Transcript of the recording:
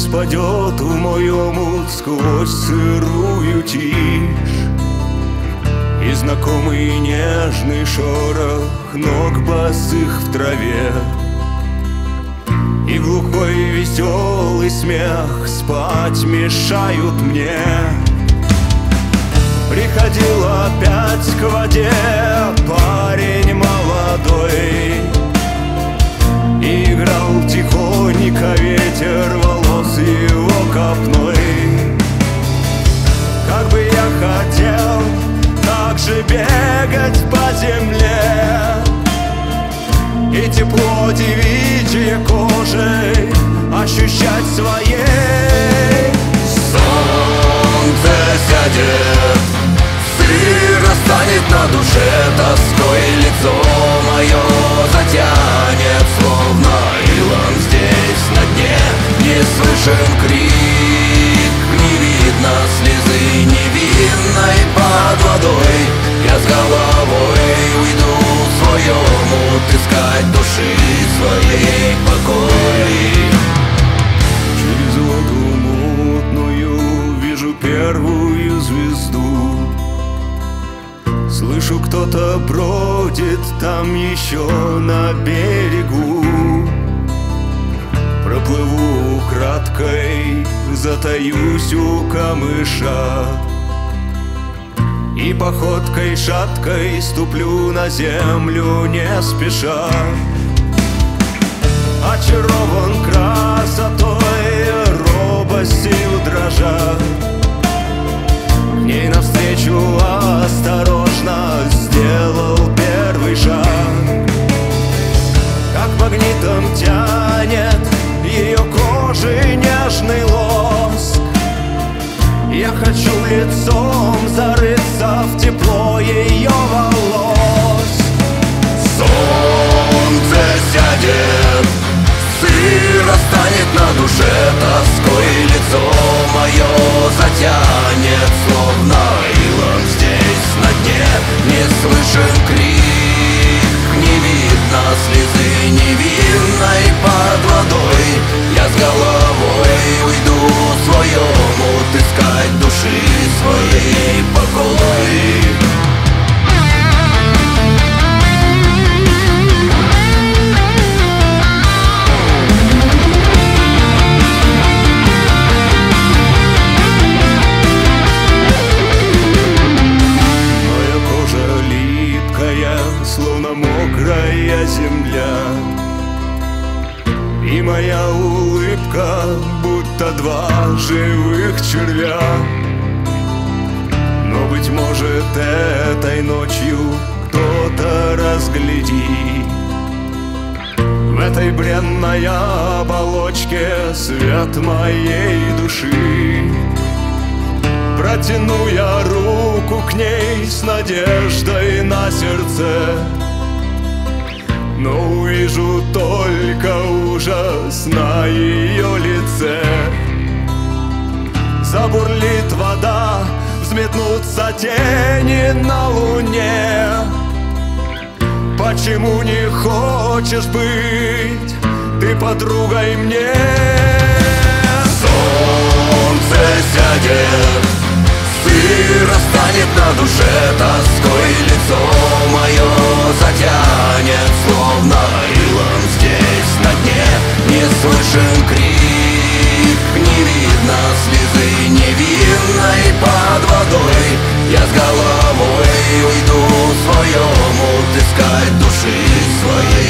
спадет в мой омут сквозь сырую тишь, и знакомый нежный шорох ног босых в траве, и глухой веселый смех спать мешают мне. Приходил опять к воде парень молодой, и играл тихонько ветер волос его копной. Как бы я хотел так же бегать по земле, и тепло девичьей кожей ощущать своей. Солнце сядет, сыро станет на душе тоской, лицо мое затянет, словно илом здесь на дне. Не слышен крик, не видно слезы невинной под водой. Я с головой уйду в свой омут искать души своей покой. Через воду мутную вижу первую звезду, слышу, кто-то бродит там еще на берегу. Проплыву украдкой, затаюсь у камыша, и походкой шаткой ступлю на землю не спеша. Очарован красотой, робостью дрожа, к ней навстречу осторожно сделал первый шаг. Как магнитом тянет ее кожи нежный лоск, я хочу лицом зарыться в тепло ее волос. Солнце сядет, сыро станет на душе тоской, лицо мое затянет, словно илом здесь на дне. Не слышен крик, не видно слезы невинной под водой. Я с головой уйду в свой омут искать души своей покой. Словно мокрая земля, и моя улыбка будто два живых червя. Но, быть может, этой ночью кто-то разглядит в этой бренной оболочке свет моей души. Протяну я руку к ней с надеждой на сердце, но увижу только ужас на ее лице. Забурлит вода, взметнутся тени на луне. Почему не хочешь быть ты подругой мне? Солнце сядет, сыро станет на душе тоской, лицо мое затянет, словно илом здесь на дне. Не слышен крик, не видно слезы невинной под водой. Я с головой уйду в свой омут искать души своей